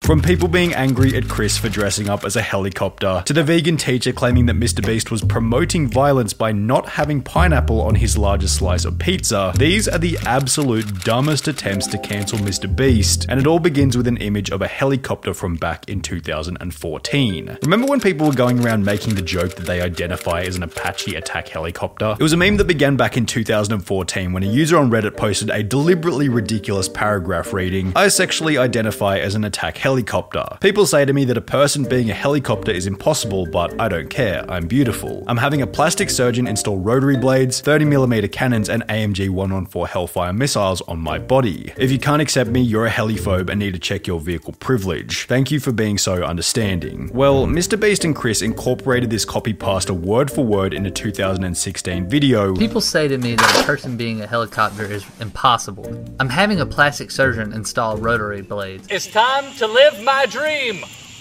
From people being angry at Chris for dressing up as a helicopter, to the vegan teacher claiming that MrBeast was promoting violence by not having pineapple on his largest slice of pizza, these are the absolute dumbest attempts to cancel MrBeast, and it all begins with an image of a helicopter from back in 2014. Remember when people were going around making the joke that they identify as an Apache attack helicopter? It was a meme that began back in 2014 when a user on Reddit posted a deliberately ridiculous paragraph reading, "I sexually identify as an attack helicopter. People say to me that a person being a helicopter is impossible, but I don't care, I'm beautiful. I'm having a plastic surgeon install rotary blades, 30mm cannons and AMG 114 Hellfire missiles on my body. If you can't accept me, you're a heliphobe and need to check your vehicle privilege. Thank you for being so understanding." Well, MrBeast and Chris incorporated this copy pasta word for word in a 2016 video. People say to me that a person being a helicopter is impossible. I'm having a plastic surgeon install rotary blades. It's time to live my dream.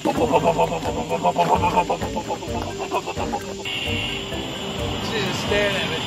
She's just staring at me.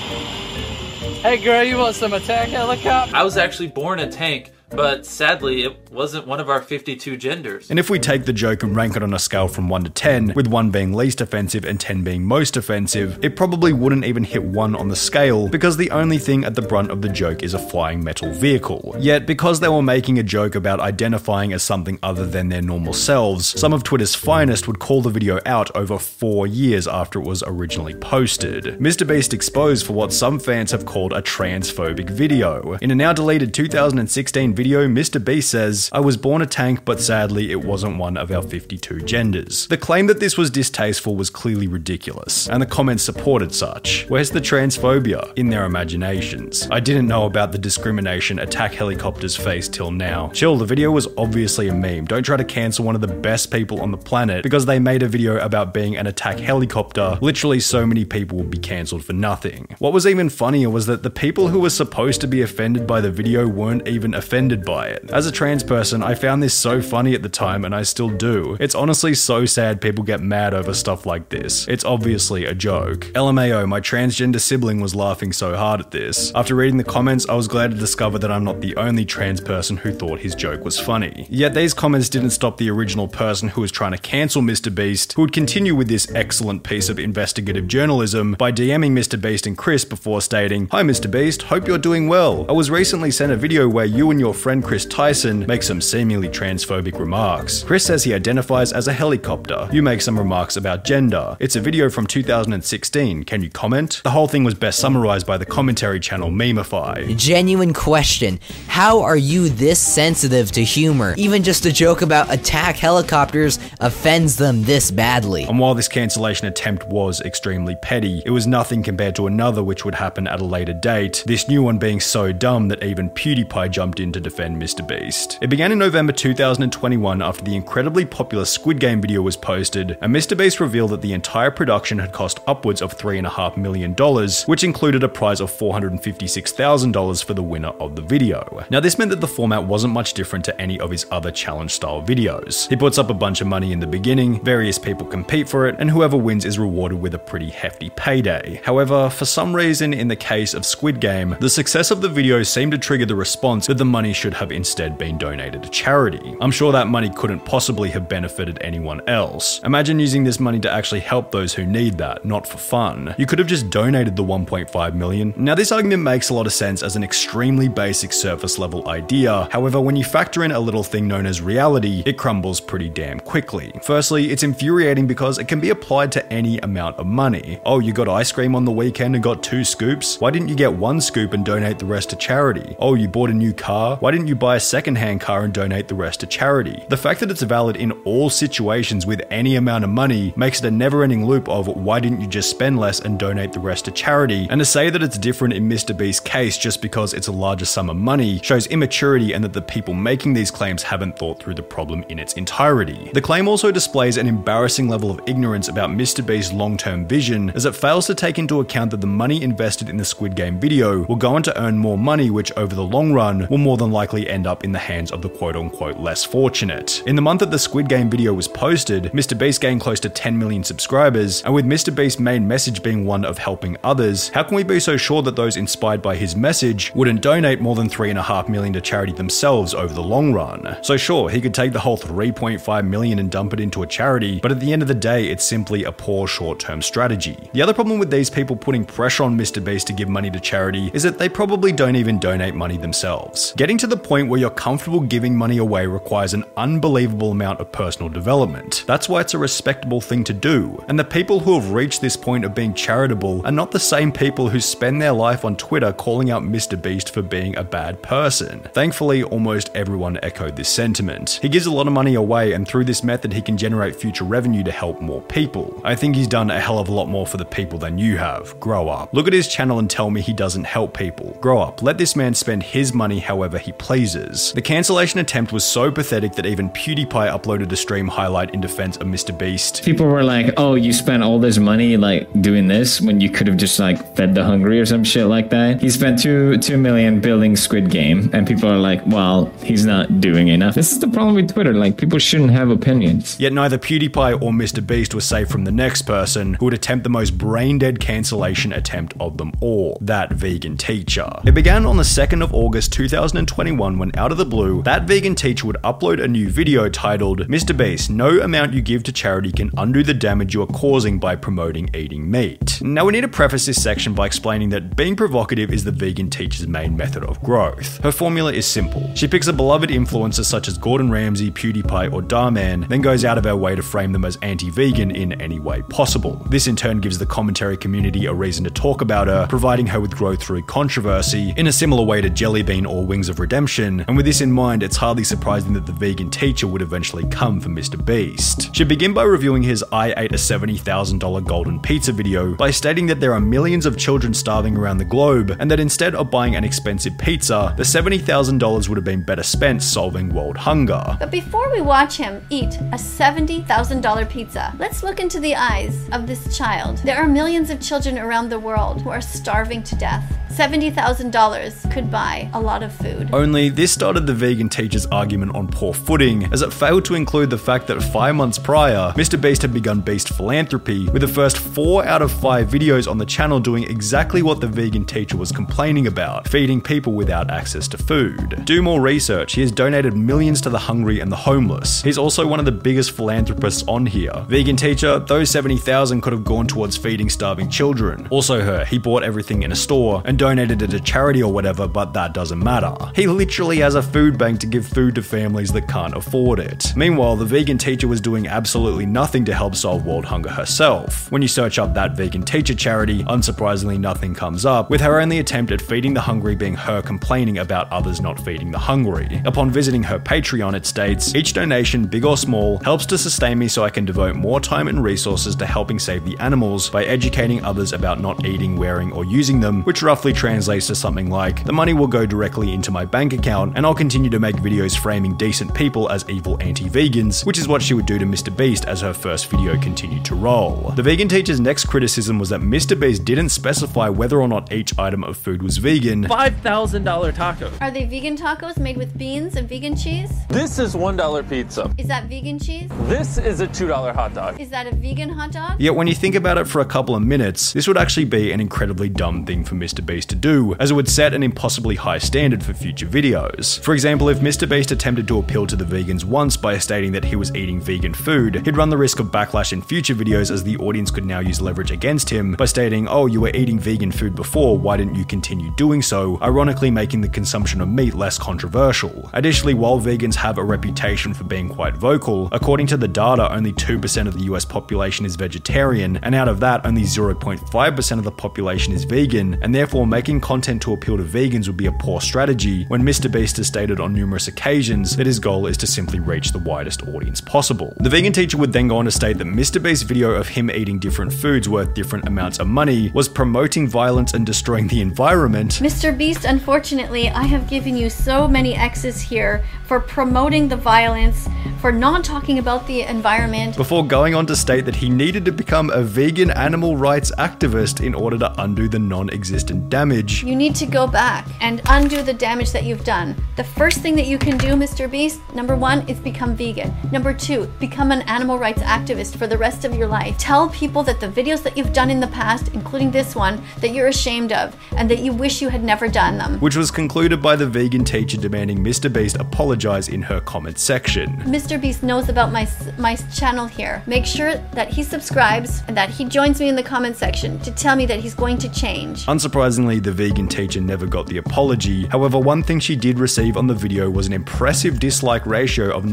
Hey girl, you want some attack helicopter? I was actually born a tank, but sadly it wasn't one of our 52 genders. And if we take the joke and rank it on a scale from 1 to 10, with 1 being least offensive and 10 being most offensive, it probably wouldn't even hit 1 on the scale, because the only thing at the brunt of the joke is a flying metal vehicle. Yet, because they were making a joke about identifying as something other than their normal selves, some of Twitter's finest would call the video out over 4 years after it was originally posted. MrBeast exposed for what some fans have called a transphobic video. In a now deleted 2016 video, MrBeast says, "I was born a tank, but sadly it wasn't one of our 52 genders." The claim that this was distasteful was clearly ridiculous, and the comments supported such. Where's the transphobia? In their imaginations. I didn't know about the discrimination attack helicopters face till now. Chill, the video was obviously a meme. Don't try to cancel one of the best people on the planet because they made a video about being an attack helicopter. Literally so many people would be cancelled for nothing. What was even funnier was that the people who were supposed to be offended by the video weren't even offended by it. As a trans person, I found this so funny at the time, and I still do. It's honestly so sad people get mad over stuff like this. It's obviously a joke. LMAO, my transgender sibling was laughing so hard at this. After reading the comments, I was glad to discover that I'm not the only trans person who thought his joke was funny. Yet these comments didn't stop the original person who was trying to cancel MrBeast, who would continue with this excellent piece of investigative journalism by DMing MrBeast and Chris before stating, "Hi MrBeast, hope you're doing well. I was recently sent a video where you and your friend Chris Tyson make some seemingly transphobic remarks. Chris says he identifies as a helicopter. You make some remarks about gender. It's a video from 2016. Can you comment?" The whole thing was best summarized by the commentary channel Memify. Genuine question. How are you this sensitive to humor? Even just a joke about attack helicopters offends them this badly. And while this cancellation attempt was extremely petty, it was nothing compared to another which would happen at a later date, this new one being so dumb that even PewDiePie jumped in to defend MrBeast. It began in November 2021 after the incredibly popular Squid Game video was posted, and MrBeast revealed that the entire production had cost upwards of $3.5 million, which included a prize of $456,000 for the winner of the video. Now this meant that the format wasn't much different to any of his other challenge-style videos. He puts up a bunch of money in the beginning, various people compete for it, and whoever wins is rewarded with a pretty hefty payday. However, for some reason in the case of Squid Game, the success of the video seemed to trigger the response that the money should have instead been donated to charity. I'm sure that money couldn't possibly have benefited anyone else. Imagine using this money to actually help those who need that, not for fun. You could have just donated the $1.5 million. Now this argument makes a lot of sense as an extremely basic surface level idea. However, when you factor in a little thing known as reality, it crumbles pretty damn quickly. Firstly, it's infuriating because it can be applied to any amount of money. Oh, you got ice cream on the weekend and got 2 scoops? Why didn't you get 1 scoop and donate the rest to charity? Oh, you bought a new car? Why didn't you buy a second-hand car and donate the rest to charity? The fact that it's valid in all situations with any amount of money makes it a never-ending loop of why didn't you just spend less and donate the rest to charity? And to say that it's different in MrBeast's case just because it's a larger sum of money shows immaturity and that the people making these claims haven't thought through the problem in its entirety. The claim also displays an embarrassing level of ignorance about MrBeast's long-term vision, as it fails to take into account that the money invested in the Squid Game video will go on to earn more money, which over the long run will more than than likely end up in the hands of the quote-unquote less fortunate. In the month that the Squid Game video was posted, MrBeast gained close to 10 million subscribers, and with MrBeast's main message being one of helping others, how can we be so sure that those inspired by his message wouldn't donate more than $3.5 million to charity themselves over the long run? So sure, he could take the whole $3.5 million and dump it into a charity, but at the end of the day, it's simply a poor short-term strategy. The other problem with these people putting pressure on MrBeast to give money to charity is that they probably don't even donate money themselves. Getting to the point where you're comfortable giving money away requires an unbelievable amount of personal development. That's why it's a respectable thing to do. And the people who have reached this point of being charitable are not the same people who spend their life on Twitter calling out MrBeast for being a bad person. Thankfully, almost everyone echoed this sentiment. He gives a lot of money away, and through this method he can generate future revenue to help more people. I think he's done a hell of a lot more for the people than you have. Grow up. Look at his channel and tell me he doesn't help people. Grow up. Let this man spend his money however he pleases. The cancellation attempt was so pathetic that even PewDiePie uploaded a stream highlight in defense of MrBeast. People were like, oh, you spent all this money like doing this when you could have just like fed the hungry or some shit like that. He spent $2 million building Squid Game, and people are like, well, he's not doing enough. This is the problem with Twitter. Like, people shouldn't have opinions. Yet neither PewDiePie or MrBeast was safe from the next person who would attempt the most brain-dead cancellation attempt of them all, that vegan teacher. It began on the 2nd of August 2021 when, out of the blue, that vegan teacher would upload a new video titled, MrBeast, no amount you give to charity can undo the damage you are causing by promoting eating meat. Now we need to preface this section by explaining that being provocative is the vegan teacher's main method of growth. Her formula is simple. She picks a beloved influencer such as Gordon Ramsay, PewDiePie, or Darman, then goes out of her way to frame them as anti-vegan in any way possible. This in turn gives the commentary community a reason to talk about her, providing her with growth through controversy, in a similar way to Jellybean or Wings of Redemption, and with this in mind, it's hardly surprising that the vegan teacher would eventually come for MrBeast. She'd begin by reviewing his I ate a $70,000 golden pizza video by stating that there are millions of children starving around the globe, and that instead of buying an expensive pizza, the $70,000 would have been better spent solving world hunger. But before we watch him eat a $70,000 pizza, let's look into the eyes of this child. There are millions of children around the world who are starving to death. $70,000 could buy a lot of food. Only this started the vegan teacher's argument on poor footing, as it failed to include the fact that 5 months prior, MrBeast had begun Beast Philanthropy, with the first 4 out of 5 videos on the channel doing exactly what the vegan teacher was complaining about, feeding people without access to food. Do more research. He has donated millions to the hungry and the homeless. He's also one of the biggest philanthropists on here. Vegan teacher, those $70,000 could have gone towards feeding starving children. Also her, he bought everything in a store and donated it to charity or whatever, but that doesn't matter. He literally has a food bank to give food to families that can't afford it. Meanwhile, the vegan teacher was doing absolutely nothing to help solve world hunger herself. When you search up that vegan teacher charity, unsurprisingly nothing comes up, with her only attempt at feeding the hungry being her complaining about others not feeding the hungry. Upon visiting her Patreon, it states, each donation, big or small, helps to sustain me so I can devote more time and resources to helping save the animals by educating others about not eating, wearing, or using them, which roughly translates to something like, the money will go directly into my bank account and I'll continue to make videos framing decent people as evil anti-vegans, which is what she would do to MrBeast as her first video continued to roll. The vegan teacher's next criticism was that MrBeast didn't specify whether or not each item of food was vegan. $5,000 tacos. Are they vegan tacos made with beans and vegan cheese? This is $1 pizza. Is that vegan cheese? This is a $2 hot dog. Is that a vegan hot dog? Yet when you think about it for a couple of minutes, this would actually be an incredibly dumb thing for MrBeast to do, as it would set an impossibly high standard for future videos. For example, if MrBeast attempted to appeal to the vegans once by stating that he was eating vegan food, he'd run the risk of backlash in future videos, as the audience could now use leverage against him by stating, oh, you were eating vegan food before, why didn't you continue doing so, ironically making the consumption of meat less controversial. Additionally, while vegans have a reputation for being quite vocal, according to the data, only 2% of the US population is vegetarian, and out of that, only 0.5% of the population is vegan, and therefore making content to appeal to vegans would be a poor strategy, when MrBeast has stated on numerous occasions that his goal is to simply reach the widest audience possible. The vegan teacher would then go on to state that MrBeast's video of him eating different foods worth different amounts of money was promoting violence and destroying the environment. MrBeast, unfortunately, I have given you so many X's here for promoting the violence, for not talking about the environment, before going on to state that he needed to become a vegan animal rights activist in order to undo the non-existent damage damage. You need to go back and undo the damage that you've done. The first thing that you can do, Mr. Beast, number 1 is become vegan. Number 2, become an animal rights activist for the rest of your life. Tell people that the videos that you've done in the past, including this one, that you're ashamed of and that you wish you had never done them. Which was concluded by the vegan teacher demanding Mr. Beast apologize in her comment section. Mr. Beast knows about my channel here. Make sure that he subscribes and that he joins me in the comment section to tell me that he's going to change. Unsurprisingly, the vegan teacher never got the apology. However, one thing she did receive on the video was an impressive dislike ratio of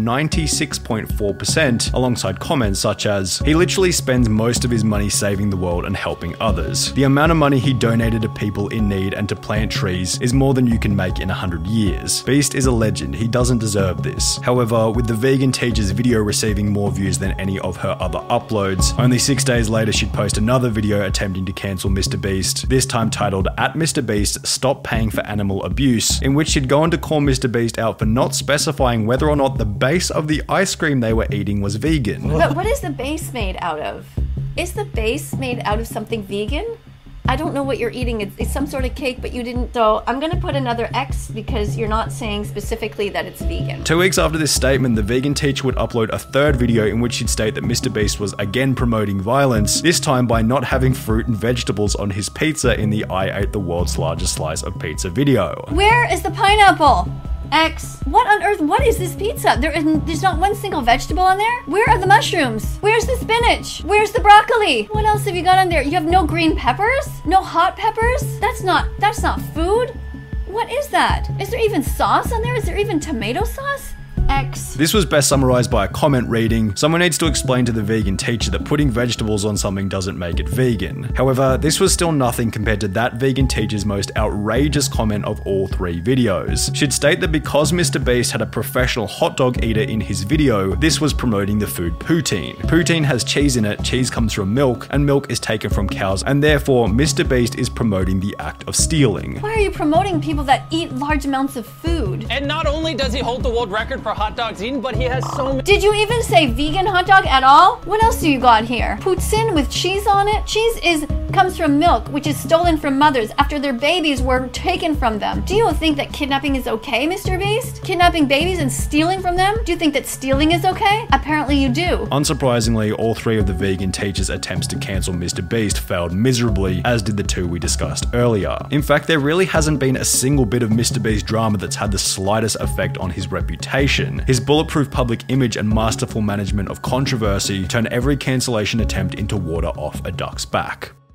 96.4%, alongside comments such as, "He literally spends most of his money saving the world and helping others. The amount of money he donated to people in need and to plant trees is more than you can make in 100 years. Beast is a legend, he doesn't deserve this." However, with the vegan teacher's video receiving more views than any of her other uploads, only 6 days later she'd post another video attempting to cancel Mr. Beast, this time titled @MrBeast Stop Paying for Animal Abuse, in which she'd go on to call Mr. Beast out for not specifying whether or not the base of the ice cream they were eating was vegan. But what is the base made out of? Is the base made out of something vegan? I don't know what you're eating. It's some sort of cake, but you didn't. So I'm gonna put another X because you're not saying specifically that it's vegan. 2 weeks after this statement, the vegan teacher would upload a third video in which she'd state that Mr. Beast was again promoting violence, this time by not having fruit and vegetables on his pizza in the "I ate the world's largest slice of pizza" video. Where is the pineapple? X. What on earth? What is this pizza? There's not one single vegetable on there? Where are the mushrooms? Where's the spinach? Where's the broccoli? What else have you got on there? You have no green peppers? No hot peppers? That's not food? What is that? Is there even sauce on there? Is there even tomato sauce? X. This was best summarized by a comment reading, "Someone needs to explain to the vegan teacher that putting vegetables on something doesn't make it vegan." However, this was still nothing compared to that vegan teacher's most outrageous comment of all 3 videos. She'd state that because Mr. Beast had a professional hot dog eater in his video, this was promoting the food poutine. Poutine has cheese in it, cheese comes from milk, and milk is taken from cows, and therefore Mr. Beast is promoting the act of stealing. Why are you promoting people that eat large amounts of food? And not only does he hold the world record for hot dogs eaten, but he has so many. Did you even say vegan hot dog at all? What else do you got here? Poutine with cheese on it? Cheese comes from milk, which is stolen from mothers after their babies were taken from them. Do you think that kidnapping is okay, Mr. Beast? Kidnapping babies and stealing from them? Do you think that stealing is okay? Apparently you do. Unsurprisingly, all 3 of the vegan teachers' attempts to cancel Mr. Beast failed miserably, as did the 2 we discussed earlier. In fact, there really hasn't been a single bit of Mr. Beast drama that's had the slightest effect on his reputation. His bulletproof public image and masterful management of controversy turn every cancellation attempt into water off a duck's back.